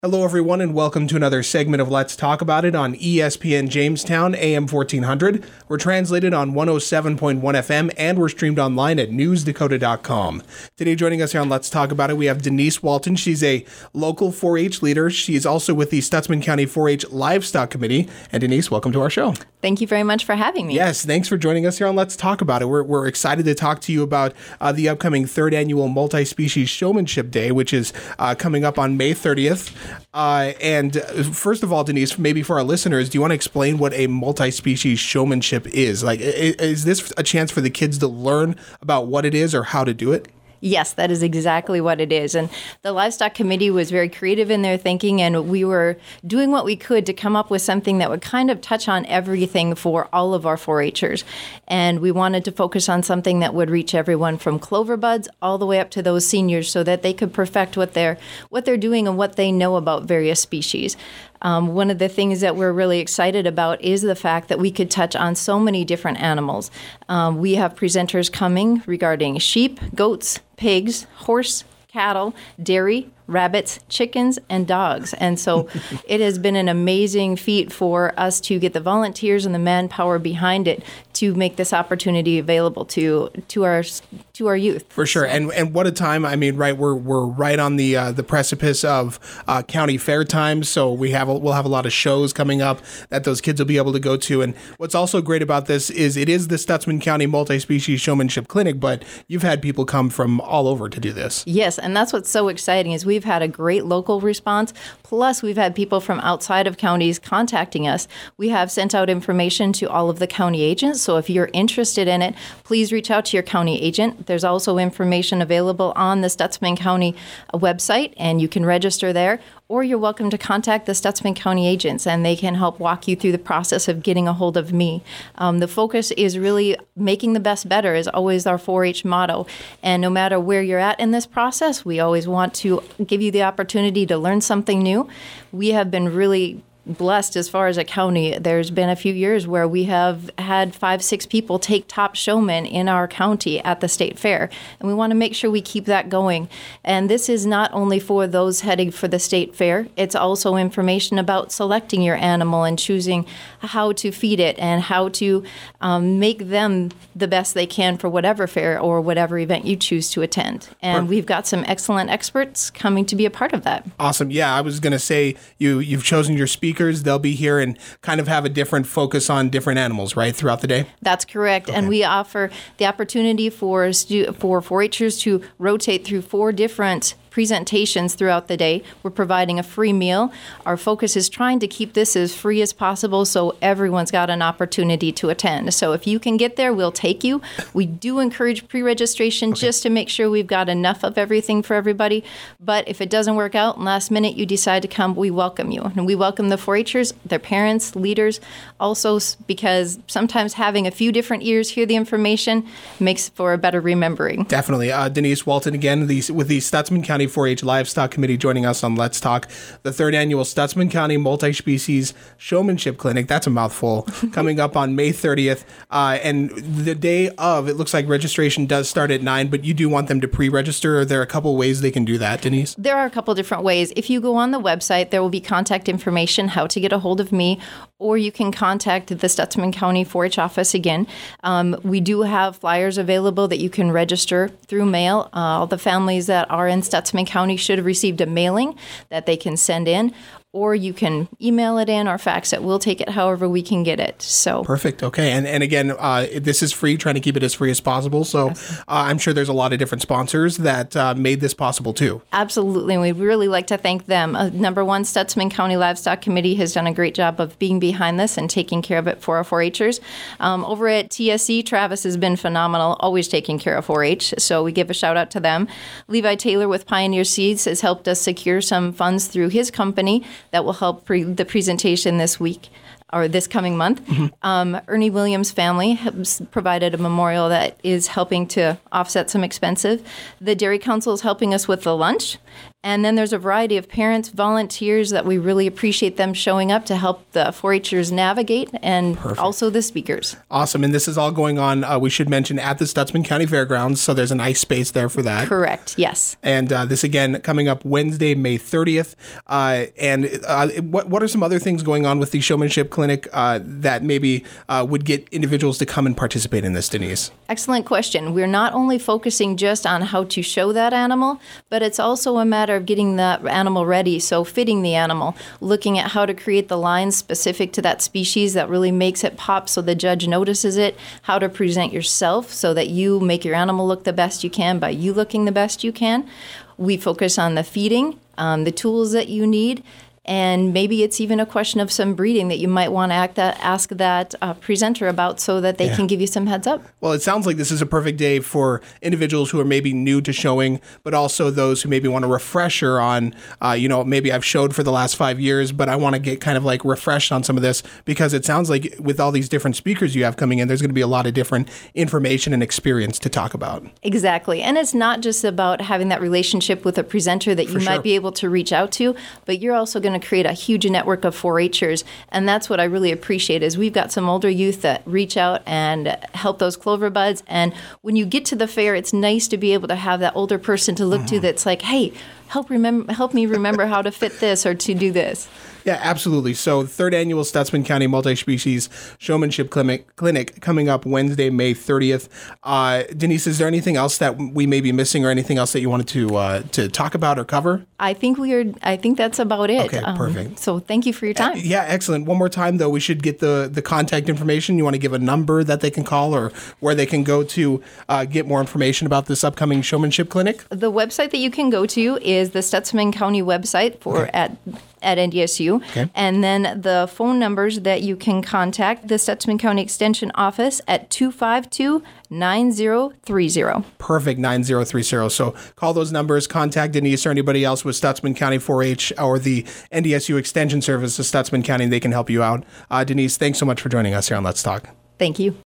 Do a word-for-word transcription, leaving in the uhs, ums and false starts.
Hello, everyone, and welcome to another segment of Let's Talk About It on E S P N Jamestown, A M fourteen hundred. We're translated on one oh seven point one F M, and we're streamed online at news dakota dot com. Today, joining us here on Let's Talk About It, we have Denise Walton. She's a local four H leader. She's also with the Stutsman County four H Livestock Committee. And Denise, welcome to our show. Thank you very much for having me. Yes, thanks for joining us here on Let's Talk About It. We're, we're excited to talk to you about uh, the upcoming third annual Multi-Species Showmanship Day, which is uh, coming up on May thirtieth. Uh, and first of all, Denise, maybe for our listeners, do you want to explain what a multi-species showmanship is? Like, is this a chance for the kids to learn about what it is or how to do it? Yes, that is exactly what it is. And the Livestock Committee was very creative in their thinking, and we were doing what we could to come up with something that would kind of touch on everything for all of our four H'ers. And we wanted to focus on something that would reach everyone from clover buds all the way up to those seniors so that they could perfect what they're, what they're doing and what they know about various species. Um, one of the things that we're really excited about is the fact that we could touch on so many different animals. Um, we have presenters coming regarding sheep, goats, pigs, horse, cattle, dairy, rabbits, chickens, and dogs. And so it has been an amazing feat for us to get the volunteers and the manpower behind it to make this opportunity available to to our to our youth. For sure. So. And and what a time. I mean, right, we're we're right on the uh, the precipice of uh, county fair time, so we have a, we'll have a lot of shows coming up that those kids will be able to go to. And what's also great about this is it is the Stutsman County Multi-Species Showmanship Clinic, but you've had people come from all over to do this. Yes, and that's what's so exciting is we've had a great local response. Plus, we've had people from outside of counties contacting us. We have sent out information to all of the county agents. So if you're interested in it, please reach out to your county agent. There's also information available on the Stutsman County website, and you can register there. Or you're welcome to contact the Stutsman County agents, and they can help walk you through the process of getting a hold of me. Um, the focus is really making the best better is always our four H motto. And no matter where you're at in this process, we always want to give you the opportunity to learn something new. We have been really blessed as far as a county. There's been a few years where we have had five, six people take top showmen in our county at the state fair. And we want to make sure we keep that going. And this is not only for those heading for the state fair, it's also information about selecting your animal and choosing how to feed it and how to um, make them the best they can for whatever fair or whatever event you choose to attend. And we've got some excellent experts coming to be a part of that. Awesome. Yeah, I was going to say you, you've chosen your speakers. They'll be here and kind of have a different focus on different animals, right, throughout the day? That's correct. Okay. And we offer the opportunity for stu- for four H'ers to rotate through four different presentations throughout the day. We're providing a free meal. Our focus is trying to keep this as free as possible so everyone's got an opportunity to attend. So if you can get there, we'll take you. We do encourage pre-registration okay. just to make sure we've got enough of everything for everybody. But if it doesn't work out and last minute you decide to come, we welcome you. And we welcome the four H'ers, their parents, leaders, also because sometimes having a few different ears hear the information makes for a better remembering. Definitely. Uh, Denise Walton again the, with the Stutsman County four H Livestock Committee joining us on Let's Talk, the third annual Stutsman County Multi-Species Showmanship Clinic. That's a mouthful. Coming up on May thirtieth. Uh, and the day of, it looks like registration does start at nine, but you do want them to pre-register. Are there a couple ways they can do that, Denise? There are a couple different ways. If you go on the website, there will be contact information, how to get a hold of me, or you can contact the Stutsman County four H office again. Um, we do have flyers available that you can register through mail. Uh, all the families that are in Stutsman County should have received a mailing that they can send in, or you can email it in or fax it. We'll take it however we can get it. So perfect. Okay. And and again, uh, this is free, trying to keep it as free as possible. So uh, I'm sure there's a lot of different sponsors that uh, made this possible too. Absolutely. And we'd really like to thank them. Uh, number one, Stutsman County Livestock Committee has done a great job of being behind this and taking care of it for our four H'ers. Um, over at T S C, Travis has been phenomenal, always taking care of four H. So we give a shout out to them. Levi Taylor with Pioneer Seeds has helped us secure some funds through his company that will help pre- the presentation this week or this coming month. Mm-hmm. Um, Ernie Williams' family has provided a memorial that is helping to offset some expensive. The Dairy Council is helping us with the lunch. And then there's a variety of parents, volunteers that we really appreciate them showing up to help the four H'ers navigate, and Perfect. Also the speakers. Awesome. And this is all going on, uh, we should mention, at the Stutsman County Fairgrounds. So there's a nice space there for that. Correct. Yes. And uh, this, again, coming up Wednesday, May thirtieth. Uh, and uh, what, what are some other things going on with the Showmanship Clinic uh, that maybe uh, would get individuals to come and participate in this, Denise? Excellent question. We're not only focusing just on how to show that animal, but it's also a matter of getting that animal ready. So fitting the animal, looking at how to create the lines specific to that species that really makes it pop so the judge notices it, how to present yourself so that you make your animal look the best you can by you looking the best you can. We focus on the feeding, um, the tools that you need, and maybe it's even a question of some breeding that you might want to act that, ask that uh, presenter about so that they yeah. can give you some heads up. Well, it sounds like this is a perfect day for individuals who are maybe new to showing, but also those who maybe want a refresher on, uh, you know, maybe I've showed for the last five years, but I want to get kind of like refreshed on some of this, because it sounds like with all these different speakers you have coming in, there's going to be a lot of different information and experience to talk about. Exactly. And it's not just about having that relationship with a presenter that you for might sure. be able to reach out to, but you're also going to create a huge network of four H'ers, and that's what I really appreciate is we've got some older youth that reach out and help those clover buds, and when you get to the fair, it's nice to be able to have that older person to look mm-hmm. to that's like, hey, help remember, help me remember how to fit this or to do this. Yeah, absolutely. So third annual Stutsman County Multi-Species Showmanship Clinic, clinic coming up Wednesday, May thirtieth. Uh, Denise, is there anything else that we may be missing or anything else that you wanted to uh, to talk about or cover? I think we are. I think that's about it. Okay, perfect. Um, so thank you for your time. Uh, yeah, excellent. One more time, though, we should get the, the contact information. You want to give a number that they can call or where they can go to uh, get more information about this upcoming Showmanship Clinic? The website that you can go to is the Stutsman County website for okay. at at N D S U. Okay. And then the phone numbers that you can contact the Stutsman County Extension Office at two five two, nine zero three zero. Perfect, nine zero three zero. So call those numbers, contact Denise or anybody else with Stutsman County four H or the N D S U Extension Service of Stutsman County, and they can help you out. Uh, Denise, thanks so much for joining us here on Let's Talk. Thank you.